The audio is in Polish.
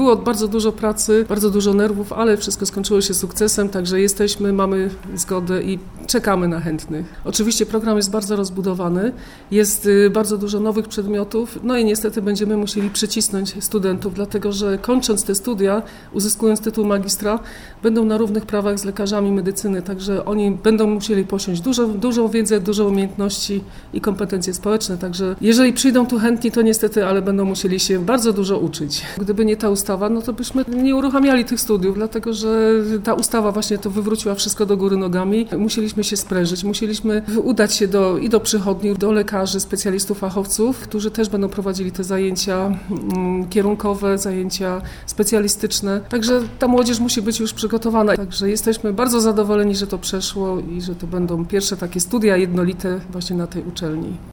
Było bardzo dużo pracy, bardzo dużo nerwów, ale wszystko skończyło się sukcesem, także mamy zgodę i czekamy na chętnych. Oczywiście program jest bardzo rozbudowany, jest bardzo dużo nowych przedmiotów, no i niestety będziemy musieli przycisnąć studentów, dlatego że kończąc te studia, uzyskując tytuł magistra, będą na równych prawach z lekarzami medycyny, także oni będą musieli posiąść dużą wiedzę, dużo umiejętności i kompetencje społeczne, także jeżeli przyjdą tu chętni, to niestety, ale będą musieli się bardzo dużo uczyć. Gdyby nie ta ustawa, no to byśmy nie uruchamiali tych studiów, dlatego że ta ustawa właśnie to wywróciła wszystko do góry nogami. Musieliśmy się sprężyć, musieliśmy udać się do przychodni, do lekarzy, specjalistów, fachowców, którzy też będą prowadzili te zajęcia kierunkowe, zajęcia specjalistyczne. Także ta młodzież musi być już przygotowana. Także jesteśmy bardzo zadowoleni, że to przeszło i że to będą pierwsze takie studia jednolite właśnie na tej uczelni.